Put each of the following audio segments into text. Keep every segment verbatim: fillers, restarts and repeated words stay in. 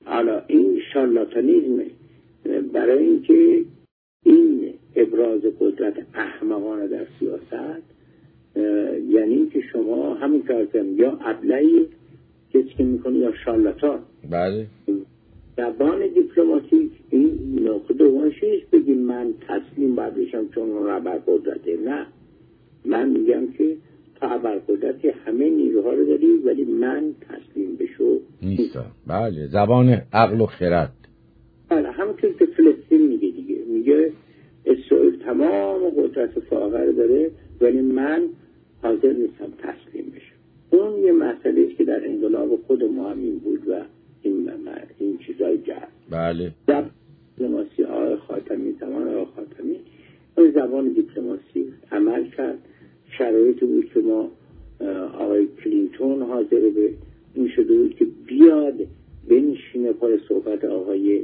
حالا این شارلاتانیزمه، برای اینکه این ابراز قدرت احمقانه در سیاست یعنی که شما همین کارتم یا ابلهی کسی که میکنه یا شارلاتان. بله. زبان دیپلماتیک این نقطه دومش نیست بگیم من تسلیم باید بشم چون اون ابرقدرته. نه، من میگم که تا ابرقدرتی همه نیروها رو داری ولی من تسلیم بشو نیستم. بله، زبان عقل و خرد. بله، همونطور که فلسطین میگه دیگه، میگه اسرائیل تمام قدرت فاقه رو داره ولی من حاضر نیستم تسلیم بشم. اون یه مسئله است که در انقلاب خود ما همین بود و این این چیزای جهت. بله. در دیپلماسی آقای خاتمی، زمان آقای خاتمی اون زبان دیپلماسی عمل کرد. شرایطی بود که ما آقای کلینتون حاضر به این شده بود که بیاد بنشینه پای صحبت آقای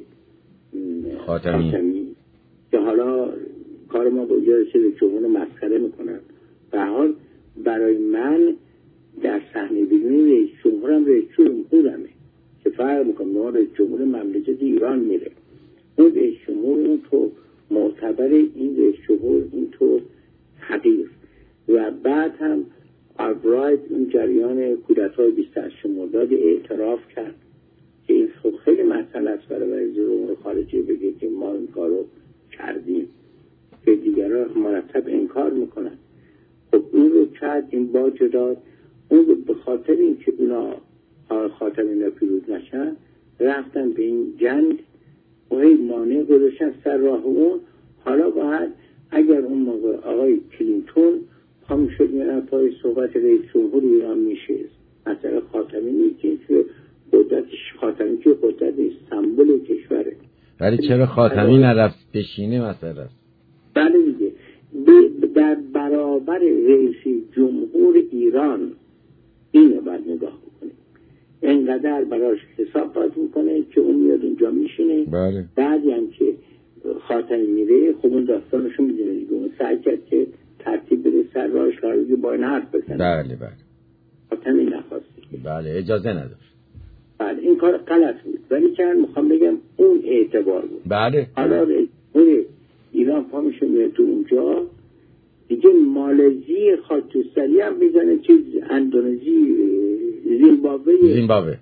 خاتمی, خاتمی. که حالا کار ما با اجازه رسید جمهور مسخره میکنن. به حال برای من در صحنه ببینیم رئیس جمهورم رئیس جمهورمه که فرق میکنه. ما رئیس جمهور مملکت ایران میره، اون رئیس جمهور اون تو معتبر، این رئیس جمهور این تو حقیر. و بعد هم آلبرایت این جریان کودتای بیست و هشت مرداد اعتراف کرد که این خب خیلی مسئله است برای وزیر امور خارجه بگه که ما این کارو کردیم که دیگران مرتب انکار میکنن. خب اون رو کرد، این باج داد. اون رو به خاطر این که اونا خاطر اینا پیروز نشن رفتن به این جنگ و این مانع گذاشتن سر راه اون. حالا باید اگر اون موقع آقای کلینتون پا میشد میرن پای صحبت رئیس جمهور ایران میشه مثلا خاتمی نیست که قدرتش خاتمی که قدرت سمبل کشوره. ولی چرا خاتمی نرفت بشینه مثلا؟ بله دیگه، در برابر رئیس جمهور ایران اینو باید نگاه بکنه. انقدر براش حساب باید میکنه که اون میاد اونجا میشینه. بله. بعدی هم که خاتمی میره خب اون داستانشو میدونه دیگه، اون سعی کرد که ترتیب بده سر راهش که با این حرف بزنه. بله بله. خاتمی نخواستی. بله، اجازه نداشت. بله، این کار غلط بود ولی که میخوام بگم اون اعتبار بود. بله. حالا اون ایران پا میشه میره تو اونجا دیگه، مالزی خاکستری هم میزنه، چیز اندونزی، زیمبابوه زیمبابوه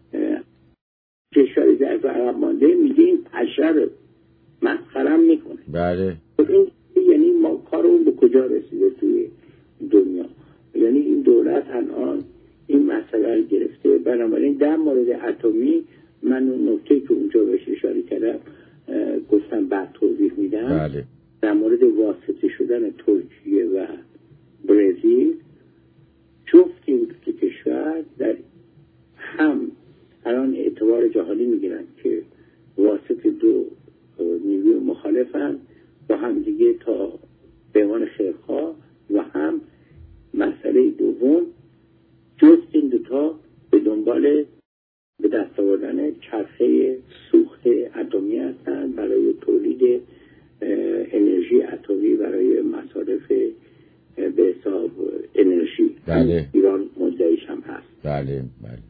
کشوری در عقب مانده، میگه این پشر مسخرم میکنه. بله. این یعنی ما کارمون به کجا رسیده توی دنیا؟ یعنی این دولت الان این مسئله رو گرفته. بنابراین در مورد اتمی من اون نکته که اونجا بهش اشاره کردم گفتم بعد توضیح میدم. بله. در مورد واسطه شدن ترکیه و برزیل، جفت این دو کشور در هم الان اعتبار جهانی میگیرن که واسطه دو نیروی مخالفن با هم دیگه تا پیمان خیرخواه و هم مسئله دوم جفت این دوتا به دنبال به دست آوردن چرخه سوخت اتمی هستند برای تولید انرژی اتمی برای مصارف به حساب انرژی. بله. ایران مدعیش هم هست. بله بله.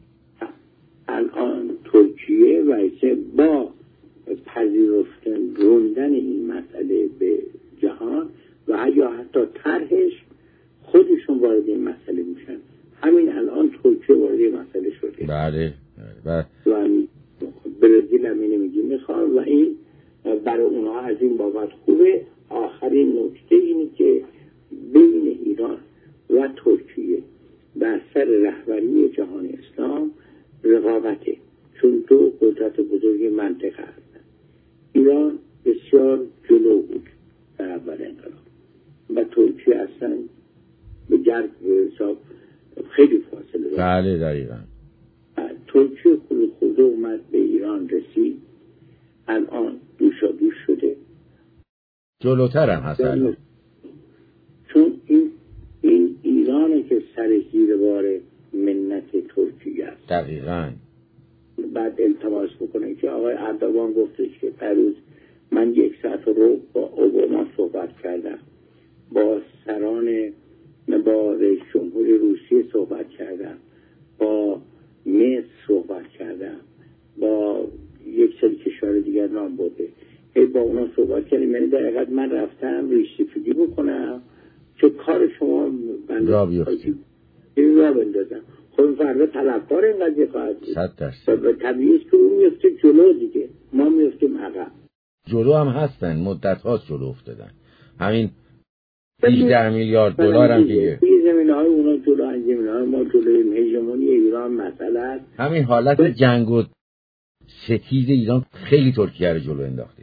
الان ترکیه و با پذیرفتن روندن این مسئله به جهان و یا حتی طرحش خودشون وارد این مسئله میشن. همین الان ترکیه وارد این مسئله شده. بله بله. و برزیل هم اینو میگی میخواد و این برای اونها از این بابت خوبه. آخرین نکته اینه که بین ایران و ترکیه بر سر رهبری جهان اسلام رقابته، چون دو قدرت بزرگ منطقه هستند. ایران بسیار جلو بود در اول انقلاب و ترکیه اصلا به جرگ حساب خیلی فاصله داشت. بله دقیقاً. ترکیه خود خود اومد به ایران رسید، الان دوشا دوش شده، جلوتر هم هست الان. چون این این ایرانه که سر زیر بار منت ترکیه است. دقیقاً. بعد التماس بکنه که آقای اردوان گفتش که پروز من یک ساعت رو با اوباما صحبت کردم، با سران با رئیس جمهور روسیه صحبت کردم، با مصر صحبت کردم، با یک با اونا صحبت کردیم، یعنی در حقیقت من رفتم ریشتیفیدی بکنم که کار شما بنده را بیفتیم این را بندازم. خب فردا طلبکار این قضیه خواهد بود. صد درصد. و طبیعیست که اون میفته جلو دیگه، ما میفتیم عقب. جلو هم هستن، مدت هاست جلو افتادن. همین هجده میلیارد دلار هم دیگه توی زمینه های اونا جلو، این زمینه های ما جلو. هژمونی ایران مسئله است. همین حالت جنگ و ستیز ایران خیلی ترکیه رو جلو انداختش.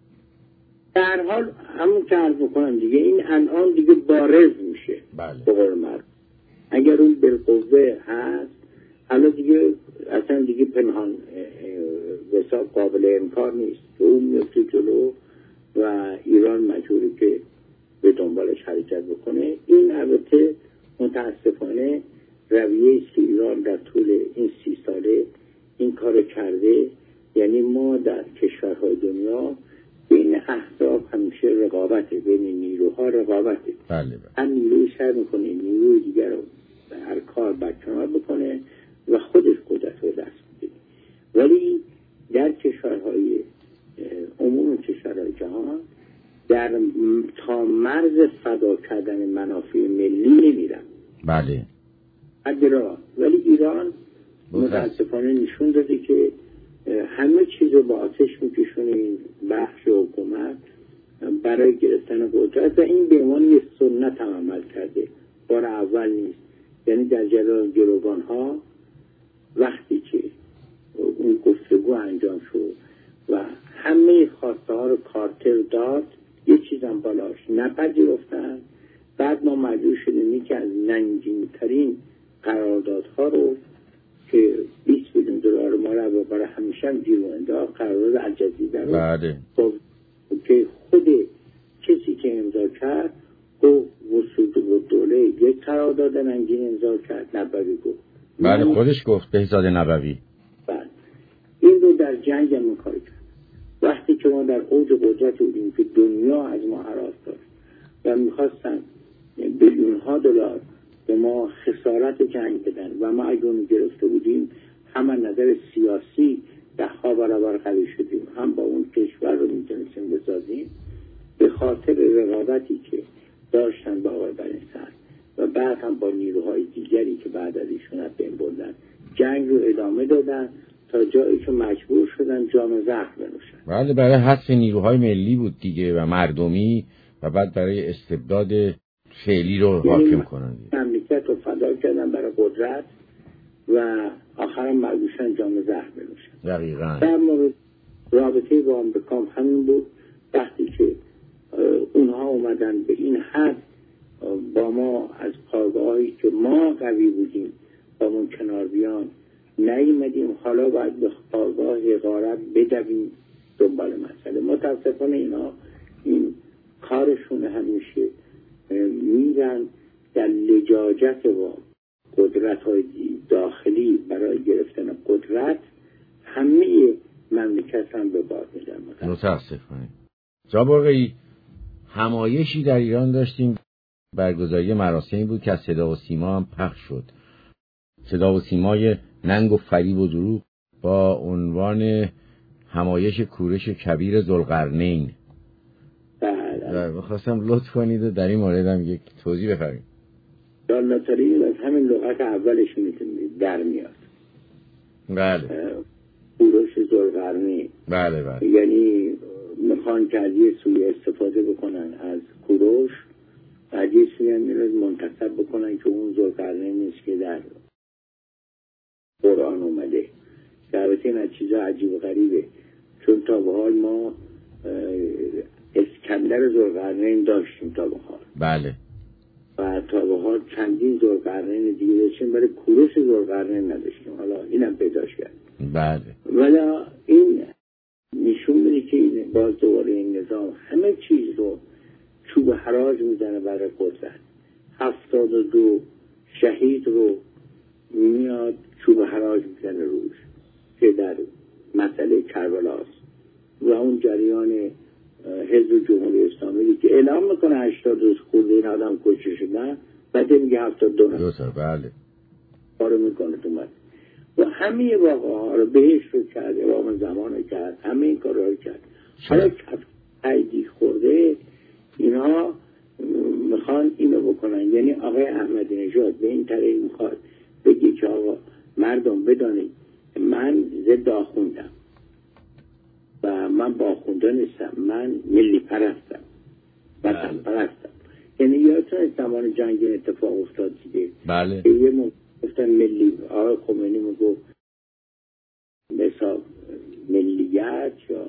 در حال همون که عرض بکنم دیگه، این الان دیگه بارز میشه. بله. به قول مرد اگر اون بالقوه هست، حالا دیگه اصلا دیگه پنهان حساب قابل انکار نیست که اون میفته جلو و ایران مجبوری که به دنبالش حرکت بکنه. این البته متاسفانه رویه است که ایران در طول این سی ساله این کار کرده. یعنی ما در کشورهای دنیا بین احزاب همیشه رقابته، بین نیروها رقابته. بله بله. هم نیروی سر میکنه نیروی دیگر رو هر کار برکنار بکنه و خودش قدرت رو دست میده. ولی در کشورهای عموم کشورهای جهان در تا مرز فدا کردن منافع ملی نمیرن. بله. اگرا ولی ایران متاسفانه نشون داده که همه چیز رو با آتش میکشونه این بخش حکومت برای گرفتن قدرت و این به عنوان یک سنت هم عمل کرده. بار اول نیست. یعنی در جریان گروگان ها وقتی که اون گفتگو انجام شد و همه خواسته ها رو کارتر داد، یه چیزم بالاش نپذیرفتن. بعد ما مجبور شدیم یکی از ننگین‌ترین قراردادها رو که بیست میلیون دلار ما رو برای همیشه هم گیر و انداخت، قرارداد الجزیره رو. بله. که خود کسی که امضا کرد گفت وسود و دوله یک قرارداد ننگین امضا کرد. نبوی گفت. بله خودش گفت، بهزاد نبوی. بله. این رو در جنگ هم کار کرد. وقتی که ما در اوج قدرت بودیم که دنیا از ما هراس داشت و میخواستن بیلیون ها دلار به ما خسارت جنگ بدن و ما اگه اون گرفته بودیم هم از نظر سیاسی ده ها برابر قوی شدیم، هم با اون کشور رو میتونستیم بسازیم. به خاطر رقابتی که داشتن با آقای بنی‌صدر و بعد هم با نیروهای دیگری که بعد از ایشون از بین بردن، جنگ رو ادامه دادن تا جایی که مجبور شدن جام زهر بنوشن. بله، برای حذف نیروهای ملی بود دیگه و مردمی و بعد برای استبداد فعلی رو حاکم کنن. مملکت رو فدا کردن برای قدرت و آخرم مجبور شدن جام زهر بنوشن. دقیقاً. در مورد رابطه با آمریکا همین بود. وقتی که اونها اومدن به این حد با ما از پایگاهی که ما قوی بودیم با من کنار بیان نیومدیم، حالا باید به پایگاه حقارت بدویم دنبال مسئله. متاسفانه اینا این کارشون همیشه میرن در لجاجت و قدرت های داخلی برای گرفتن قدرت همه مملکت هم به باد میدن. متاسفانه. جناب آقایی، همایشی در ایران داشتیم، برگزاری مراسمی بود که از صدا و سیما هم پخش شد. صدا و سیمای ننگ و فریب و دروغ با عنوان همایش کورش کبیر ذوالقرنین. بله. و خواستم لطف کنید و در این مورد هم یک توضیح بفرمایید. دالاتاری از همین لغت اولش میتونید در میاد. بله. کورش ذوالقرنین. بله بله. یعنی میخوان که از یه سوی استفاده بکنن از کوروش، از یه سوی هم میرد منتصب بکنن که اون ذوالقرنین نیست که در قرآن اومده. که البته این از چیزا عجیب و غریبه، چون تا به حال ما اسکندر ذوالقرنین داشتیم تا به حال. بله. و تا به حال چندین ذوالقرنین دیگه داشتیم، برای کوروش ذوالقرنین نداشتیم. حالا اینم پیداش کرد. بله. ولی این نشون میده که این باز دوباره این نظام همه چیز رو چوب حراج میزنه برای قدرت. هفتاد و دو شهید رو میاد چوب حراج میزنه روش که در مسئله کربلاست و اون جریان حزب جمهوری اسلامی که اعلام میکنه هشتاد روز خورده این آدم کشته شدن، بعد میگه هفتاد و دو درسته. بله. کارو میکنه تو من و همه واقعا ها رو بهش رو کرد، امام زمان رو کرد، همه این کار رو کرد. حالا تاییدی خورده، اینها میخوان اینو بکنن. یعنی آقای احمدی نژاد به این طریق میخواد بگی که آقا مردم بدانید من ضد آخوندم و من با آخونده نیستم، من ملی پرستم، وطن پرستم. یعنی یادتون زمان جنگ اتفاق افتاد دیگه. بله. یه موقع گفتن ملی، آقای خمینی میگفت مثلا ملیت یا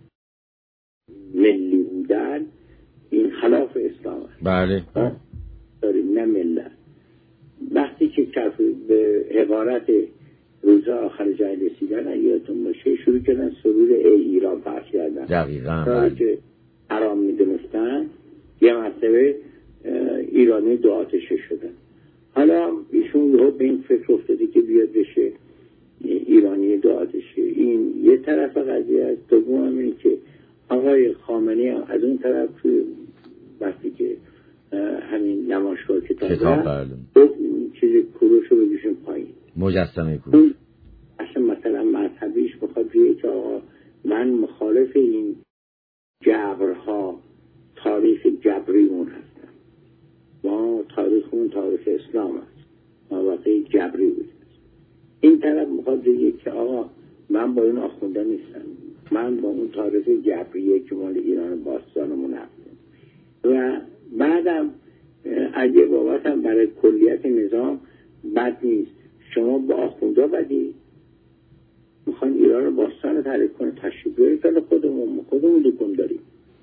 ملی بودن این خلاف اسلام است. بله. داریم نه ملت. وقتی که کف به عبارت روزا آخر جنگ رسیدن یادتون باشه شروع کردن سرود ای ایران پخش کردن. دقیقاً. بله. که حرام میدونستن یه مرتبه ایرانی دو آتشه شدن. حالا ایشون رو به این فکر افتاده که بیاد بشه ایرانی دو آتشه. این یه طرف قضیه است. دوم هم اینه که آقای خامنه‌ای از اون طرف وقتی که همین نمایشگاه کتاب کتاب چیز کوروش رو بگیشون پایین، مجسمه کوروش اصلا مثلا مذهبیش میخواد بیه که آقا من مخالف این جبرها، تاریخ جبریمون هستم، ما تاریخمون تاریخ اسلام است، ما واقعی جبری بود. این طرف میخواد بگه که آقا من با این آخونده نیستم، من با اون تاریخ جبریه که مال ایران باستانمون هستم. و بعدم از یه بابت هم برای کلیت نظام بد نیست. شما با آخونده بدی میخوان ایران رو باستان رو تعریف کنه، تشریف بیارید که خودمون خودمون دکون داریم.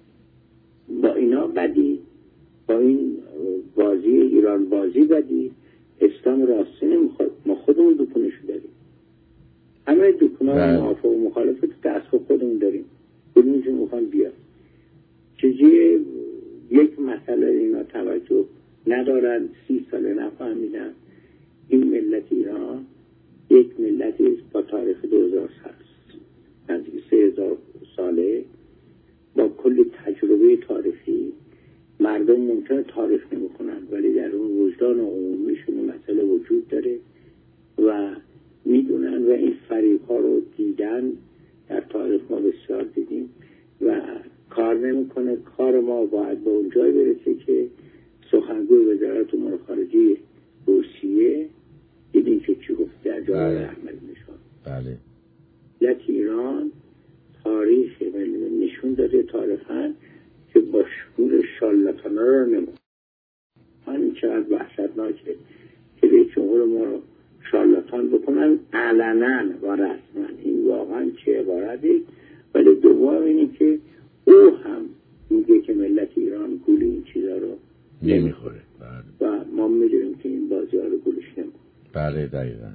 با اینا بدی، با این بازی ایران بازی بدی، اسلام راستی نمیخواد، ما خودمون دکونشو داریم. همه دکونا موافق و مخالف تو دست خودمون داریم، بدونیشون میخوان بیاد. چیزی یک مسئله اینا توجه ندارن، سی ساله نفهمیدن این ملت ایران یک ملتی با تاریخ دو هزار سال نزدیک سه هزار ساله با کلی تجربه تاریخی. مردم ممکنه تاریخ نمی‌کنن ولی در اون وجدان عمومیشون مسئله وجود داره و میدونن و این فریب‌ها رو دیدن. در تاریخ ما بسیار دیدیم و کار نمی‌کنه. کار ما باید به اون جای برسه که سخنگوی وزارت امور خارجه روسیه دیدین که چی گفت در جای احمدی نژاد. بله. ملت ایران تاریخ نشون داده تاریخاً که با شعور شارلاتانا رو نمون. همین چقدر وحشتناکه که به جمهور ما رو شارلاتان بکنن علنا و رسما. این واقعا چه عبارتی. ولی دوم اینه که او هم میگه که ملت ایران گول این چیزا رو نمیخوره. و ما میدونیم که این بازی ها رو گولش نمیخوره. بله دقیقا.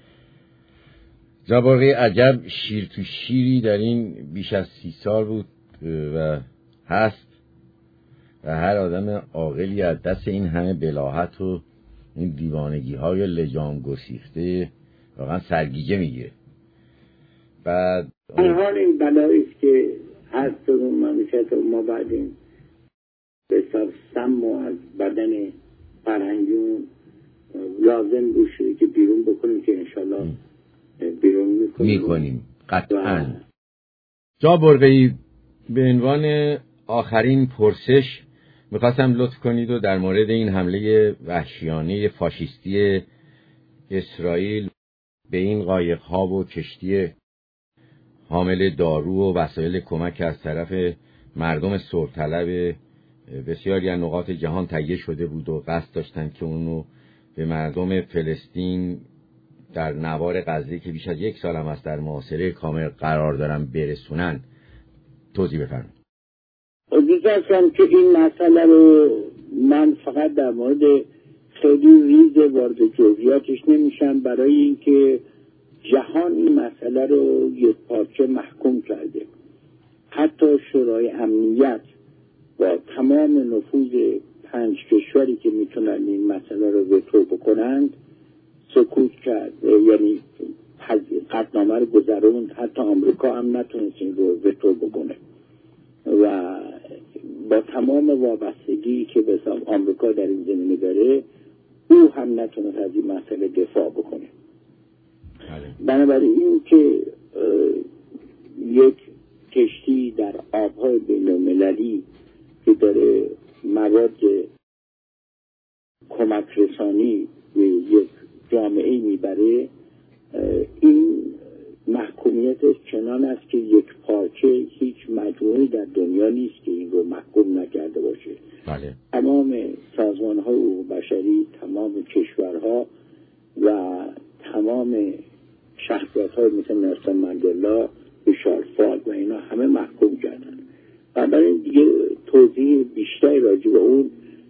جبارقی عجب شیر تو شیری در این بیش از سی سال بود و هست و هر آدم عاقلی از دست این همه بلاهت و این دیوانگی های لجام گسیخته واقعا سرگیجه میگیره. بعد این حال این بلایی که هست در اون مملکت ما بعد این به حساب سم و از بدن فرهنگیون لازم بود شده که بیرون بکنیم که انشالله بیرون میکنیم میکنیم قطعا. جبارقی به عنوان آخرین پرسش میخواستم لطف کنید و در مورد این حمله وحشیانه فاشیستی اسرائیل به این قایق‌ها و کشتی حامل دارو و وسایل کمک از طرف مردم صلح‌طلب بسیاری از نقاط جهان تهیه شده بود و قصد داشتن که اونو به مردم فلسطین در نوار غزه که بیش از یک سال هم است در محاصره کامل قرار دارن برسونن. توضیح بفرمایید. دوست داشتم که این مسئله رو من فقط در مورد خیلی ریز وارد جزئیاتش نمیشم برای اینکه جهان این مسئله رو یک پارچه محکوم کرده. حتی شورای امنیت با تمام نفوذ پنج کشوری که میتونن این مسئله رو وتو بکنند سکوت کرد، یعنی قطعنامه رو گذروند. حتی آمریکا هم نتونست این رو وتو بکنه و با تمام وابستگی که به حساب آمریکا در این زمینه داره او هم نتونست از این مسئله دفاع بکنه. بنابراین این که یک کشتی در آب آبهای بین‌المللی که داره مواد کمک رسانی به یک جامعه میبره، این محکومیتش چنان است که یک پارچه هیچ مجموعی در دنیا نیست که این رو محکوم نکرده باشه. بله. تمام سازمان‌های حقوق بشری، تمام کشورها و تمام شخصیت‌های مثل نلسون ماندلا، ریچارد فالک و اینا همه محکوم کردن و برای دیگه توضیح بیشتری راجع به اون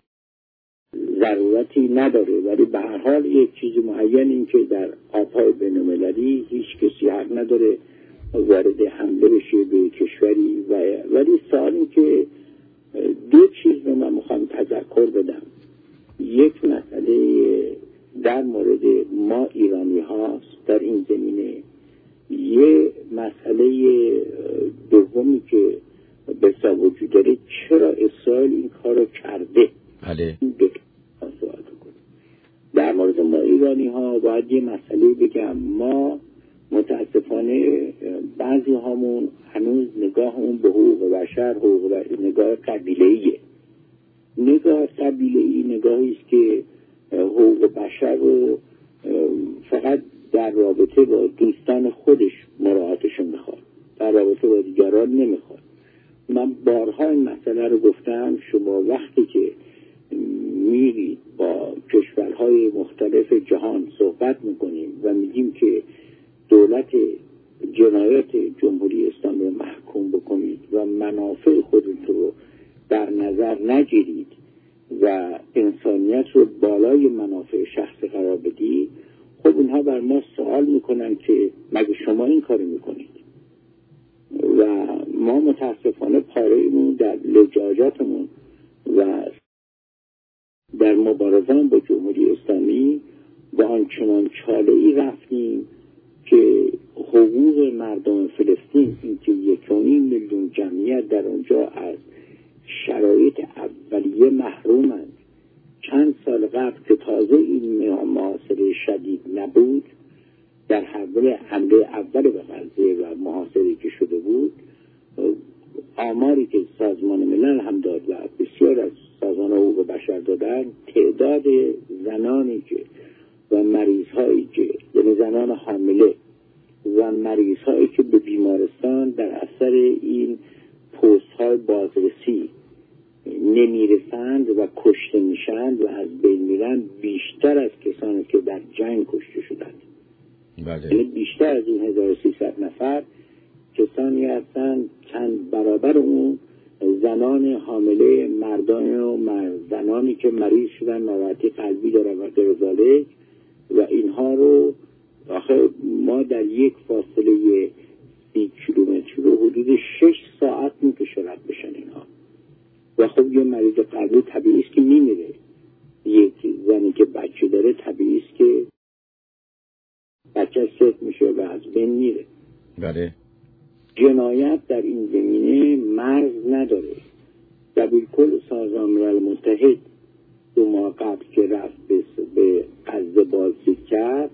ضرورتی نداره. ولی به هر حال یک چیز معین این که در آب‌های بین‌المللی هیچ کسی حق نداره وارد حمله بشه به کشوری. و ولی سوال این که دو چیز رو من میخوام تذکر بدم. یک مسئله در مورد ما ایرانی هاست در این زمینه، یه مسئله دومی که به سا وجود داره چرا اسرائیل این کار رو کرده. بله. در مورد ما ایرانی ها باید یه مسئله بگم. ما متاسفانه بعضی هامون هنوز نگاهمون به حقوق بشر حقوق بشر نگاه قبیله‌ایه. نگاه قبیله‌ای نگاهی است که حقوق بشر رو فقط در رابطه با دوستان خودش مراعاتشون میخواد، در رابطه با دیگران نمیخواد. من بارها این مسئله رو گفتم. شما وقتی که میرید با کشورهای مختلف جهان صحبت میکنیم و میگیم که دولت جنایات جمهوری اسلامی رو محکوم بکنید و منافع خودتون رو در نظر نگیرید و انسانیت رو بالای منافع شخص قرار بدید، خب اونها بر ما سوال میکنن که مگه شما این کارو میکنید؟ و ما متاسفانه پاره‌مون در لجاجاتمون و در مبارزان با جمهوری اسلامی با آنچنان چاله‌ای رفتیم که حقوق مردم فلسطین، این که یک و نیم میلیون جمعیت در اونجا از شرایط اولیه محرومند. چند سال قبل که تازه این محاصره شدید نبود، در حمله حمله اول به غزه و محاصره که شده بود، آماری که سازمان ملل هم داد و بسیار از سازمان حقوق بشر دادن، تعداد زنانی که و مریض هایی که یعنی زنان حامله و مریض هایی که به بیمارستان در اثر این پست های بازرسی نمیرسند و کشته میشند و از بین میرند بیشتر از کسانی که در جنگ کشته شدند. بله. یعنی بیشتر از این هزار و سیصد نفر کسانی هستند چند برابر اون زنان حامله، مردان و مرد، زنانی که مریض شدن، ناراحتی قلبی دارن و غیر ذالک. و اینها رو آخه ما در یک فاصله سی کیلومتری رو حدود شش ساعت میکشه رد بشن اینها. و خب یه مریض قلبی طبیعی است که میمیره. یک زنی که بچه داره طبیعی است که بچه سخت میشه و از بین میره. بله. جنایت در این زمینه مرز نداره. دبیرکل سازمان ملل متحد دو ماه قبل که رفت به غزه بازدید کرد،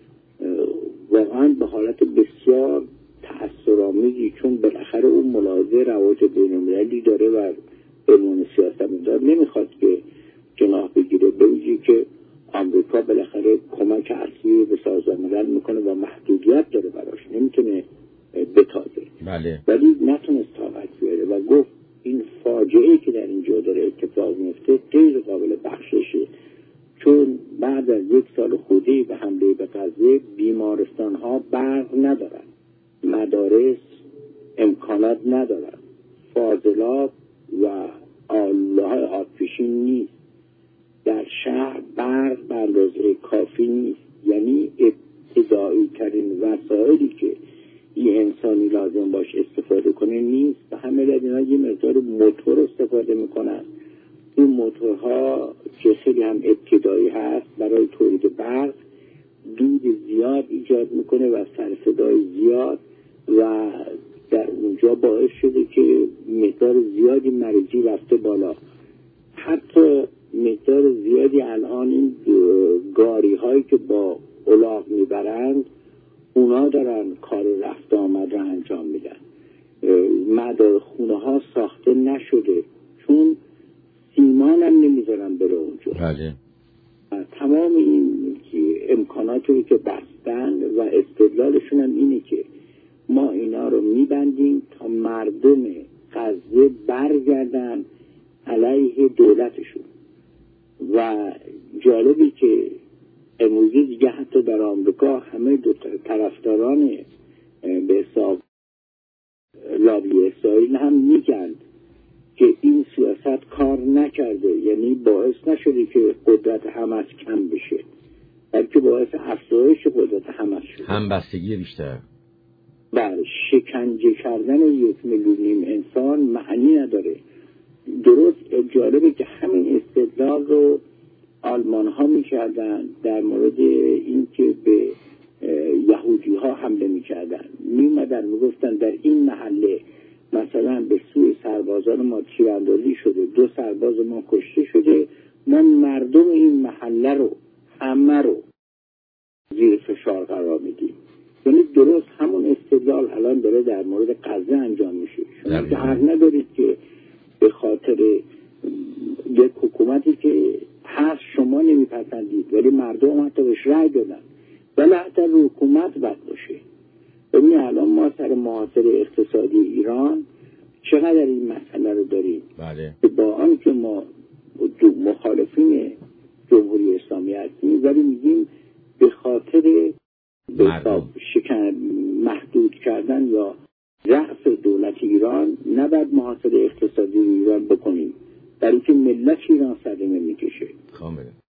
واقعا به حالت بسیار تأثیرآمیزی، چون بالاخره اون ملاحظه روابط بین‌المللی داره و به عنوان سیاستمدار نمیخواد که جناح بگیره، به ویژه که آمریکا بالاخره کمک اصلی به سازمان ملل میکنه و محدودیت داره براش، نمیتونه بتازه. بله. ولی نتونست طاقت بیاره و گفت این فاجعه‌ای که در اینجا داره اتفاق میفته غیر قابل بخششه، چون بعد از یک سال خودی به حمله به غزه بیمارستان ها برق ندارن، مدارس امکانات ندارن، فاضلاب و آله‌های آتشین نیست، در شهر برق به اندازه کافی نیست. یعنی ابتدایی ترین وسایلی که یه انسانی لازم باش استفاده کنه نیست. به همه دلیل اینا یه مقدار موتور استفاده میکنن. این موتورها که خیلی هم ابتدایی هست برای تولید برق دود زیاد ایجاد میکنه و سر صدای زیاد و در اونجا باعث شده که مقدار زیادی مریضی رفته بالا. حتی مقدار زیادی الان این گاری هایی که با الاغ میبرند اونا دارن کار رفت آمد را انجام میدن. مدار خونه ها ساخته نشده، چون سیمان هم نمیذارن بره اونجا. بله. تمام این امکاناتی رو که بستن و استدلالشون هم اینه که ما اینا رو میبندیم تا مردم غزه برگردن علیه دولتشون. و جالبی که امروزی دیگه حتی در آمریکا همه دو طرفداران به حساب لابی اسرائیل هم میگن که این سیاست کار نکرده، یعنی باعث نشده که قدرت حماس کم بشه، بلکه باعث افزایش قدرت حماس شده، همبستگی بیشتر. بله، شکنجه کردن یک میلیون نیم انسان معنی نداره. درست جالبه که همین استدلال رو آلمان ها میکردن در مورد اینکه به یهودی ها حمله میکردن، میمدن میگفتن در این محله مثلا به سوی سربازان ما تیراندازی شده، دو سرباز ما کشته شده، ما مردم این محله رو همه رو زیر فشار قرار میدیم. یعنی درست همون استدلال الان داره در مورد غزه انجام میشه. شما که حق ندارید که به خاطر یک حکومتی که هست شما نمیپسندید ولی مردم حتی بهش رأی دادن، ولی حتی حکومت بد باشه. ببینید الان ما سر محاصره اقتصادی ایران چقدر این مسئله رو داریم. بله. با آنکه ما مخالفین جمهوری اسلامی هستیم ولی میگیم به خاطر شکن محدود کردن یا ضعف دولت ایران نباید محاصره اقتصادی ایران بکنیم، برای که ملت ایران صدمه میکشه. کاملا.